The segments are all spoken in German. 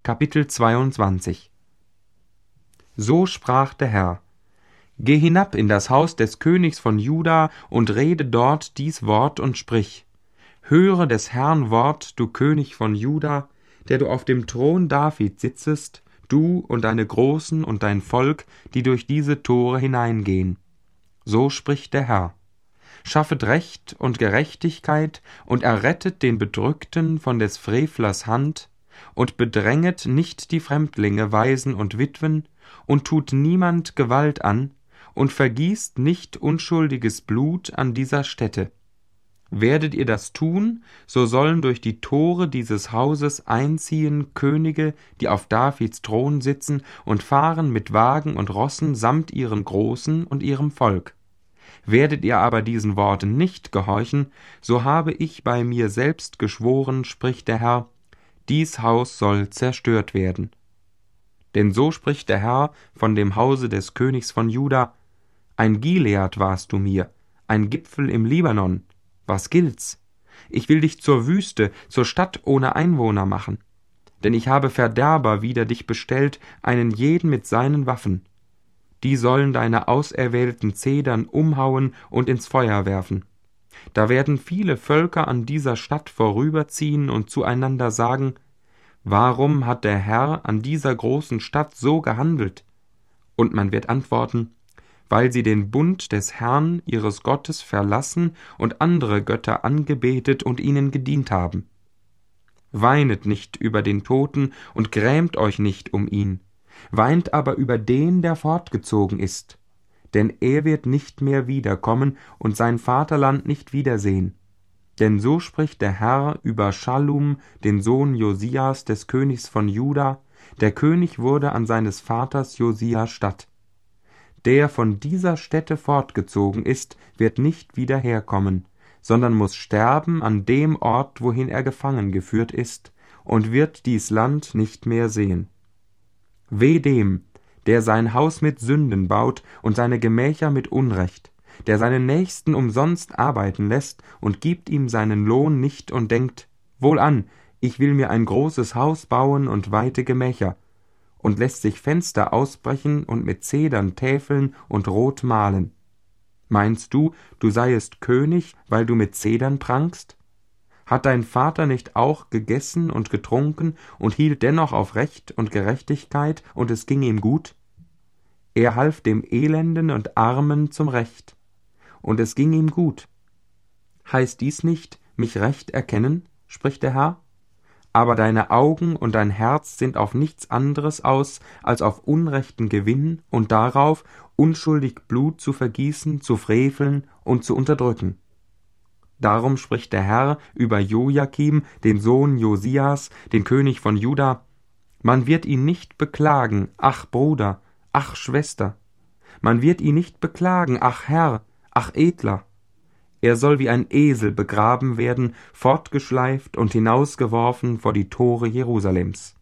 Kapitel 22. So sprach der Herr: Geh hinab in das Haus des Königs von Juda und rede dort dies Wort und sprich: Höre des Herrn Wort, du König von Juda, der du auf dem Thron David sitzest, du und deine Großen und dein Volk, die durch diese Tore hineingehen. So spricht der Herr: Schaffet Recht und Gerechtigkeit und errettet den Bedrückten von des Frevlers Hand und bedränget nicht die Fremdlinge, Waisen und Witwen und tut niemand Gewalt an und vergießt nicht unschuldiges Blut an dieser Stätte. Werdet ihr das tun, so sollen durch die Tore dieses Hauses einziehen Könige, die auf Davids Thron sitzen und fahren mit Wagen und Rossen samt ihren Großen und ihrem Volk. Werdet ihr aber diesen Worten nicht gehorchen, so habe ich bei mir selbst geschworen, spricht der Herr, dies Haus soll zerstört werden. Denn so spricht der Herr von dem Hause des Königs von Juda: Ein Gilead warst du mir, ein Gipfel im Libanon. Was gilt's? Ich will dich zur Wüste, zur Stadt ohne Einwohner machen. Denn ich habe Verderber wider dich bestellt, einen jeden mit seinen Waffen. Die sollen deine auserwählten Zedern umhauen und ins Feuer werfen. Da werden viele Völker an dieser Stadt vorüberziehen und zueinander sagen: Warum hat der Herr an dieser großen Stadt so gehandelt? Und man wird antworten: Weil sie den Bund des Herrn, ihres Gottes, verlassen und andere Götter angebetet und ihnen gedient haben. Weinet nicht über den Toten und grämt euch nicht um ihn, weint aber über den, der fortgezogen ist, denn er wird nicht mehr wiederkommen und sein Vaterland nicht wiedersehen. Denn so spricht der Herr über Schallum, den Sohn Josias des Königs von Juda, der König wurde an seines Vaters Josia statt. Der von dieser Stätte fortgezogen ist, wird nicht wieder herkommen, sondern muß sterben an dem Ort, wohin er gefangen geführt ist, und wird dies Land nicht mehr sehen. Weh dem, der sein Haus mit Sünden baut und seine Gemächer mit Unrecht, der seinen Nächsten umsonst arbeiten lässt und gibt ihm seinen Lohn nicht und denkt: Wohlan, ich will mir ein großes Haus bauen und weite Gemächer, und lässt sich Fenster ausbrechen und mit Zedern täfeln und rot malen. Meinst du, du seiest König, weil du mit Zedern prangst? Hat dein Vater nicht auch gegessen und getrunken und hielt dennoch auf Recht und Gerechtigkeit, und es ging ihm gut? Er half dem Elenden und Armen zum Recht, und es ging ihm gut. Heißt dies nicht, mich recht erkennen, spricht der Herr? Aber deine Augen und dein Herz sind auf nichts anderes aus, als auf unrechten Gewinn und darauf, unschuldig Blut zu vergießen, zu freveln und zu unterdrücken. Darum spricht der Herr über Jojakim, den Sohn Josias, den König von Juda: Man wird ihn nicht beklagen, ach Bruder, ach Schwester. Man wird ihn nicht beklagen, ach Herr, ach Edler. Er soll wie ein Esel begraben werden, fortgeschleift und hinausgeworfen vor die Tore Jerusalems.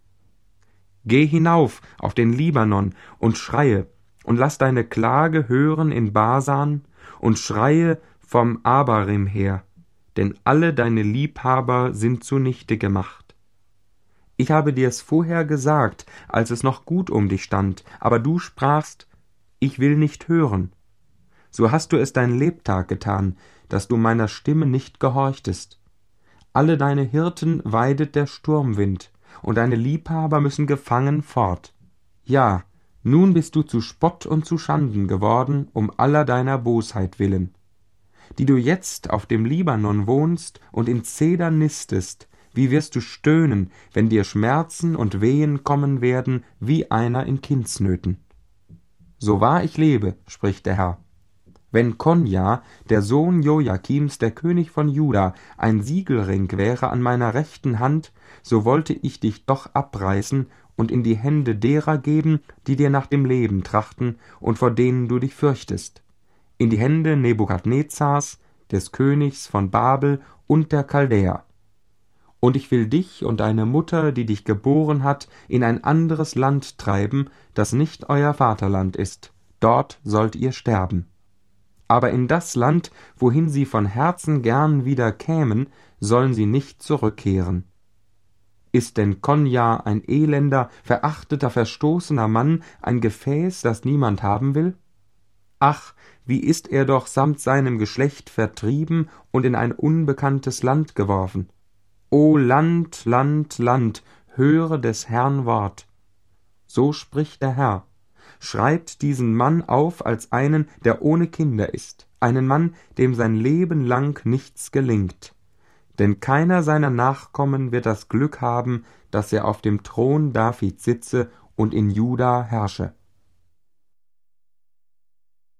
Geh hinauf auf den Libanon und schreie, und lass deine Klage hören in Basan, und schreie vom Abarim her, denn alle deine Liebhaber sind zunichte gemacht. Ich habe dir's vorher gesagt, als es noch gut um dich stand, aber du sprachst: Ich will nicht hören. So hast du es dein Lebtag getan, dass du meiner Stimme nicht gehorchtest. Alle deine Hirten weidet der Sturmwind, und deine Liebhaber müssen gefangen fort. Ja, nun bist du zu Spott und zu Schanden geworden, um aller deiner Bosheit willen. Die du jetzt auf dem Libanon wohnst und in Zedern nistest, wie wirst du stöhnen, wenn dir Schmerzen und Wehen kommen werden, wie einer in Kindsnöten. So wahr ich lebe, spricht der Herr, wenn Konja, der Sohn Jojakims, der König von Juda, ein Siegelring wäre an meiner rechten Hand, so wollte ich dich doch abreißen und in die Hände derer geben, die dir nach dem Leben trachten und vor denen du dich fürchtest, in die Hände Nebukadnezars, des Königs von Babel und der Chaldäer. Und ich will dich und deine Mutter, die dich geboren hat, in ein anderes Land treiben, das nicht euer Vaterland ist. Dort sollt ihr sterben. Aber in das Land, wohin sie von Herzen gern wieder kämen, sollen sie nicht zurückkehren. Ist denn Konja ein elender, verachteter, verstoßener Mann, ein Gefäß, das niemand haben will? Ach, wie ist er doch samt seinem Geschlecht vertrieben und in ein unbekanntes Land geworfen. O Land, Land, Land, höre des Herrn Wort. So spricht der Herr. Schreibt diesen Mann auf als einen, der ohne Kinder ist, einen Mann, dem sein Leben lang nichts gelingt. Denn keiner seiner Nachkommen wird das Glück haben, dass er auf dem Thron Davids sitze und in Juda herrsche.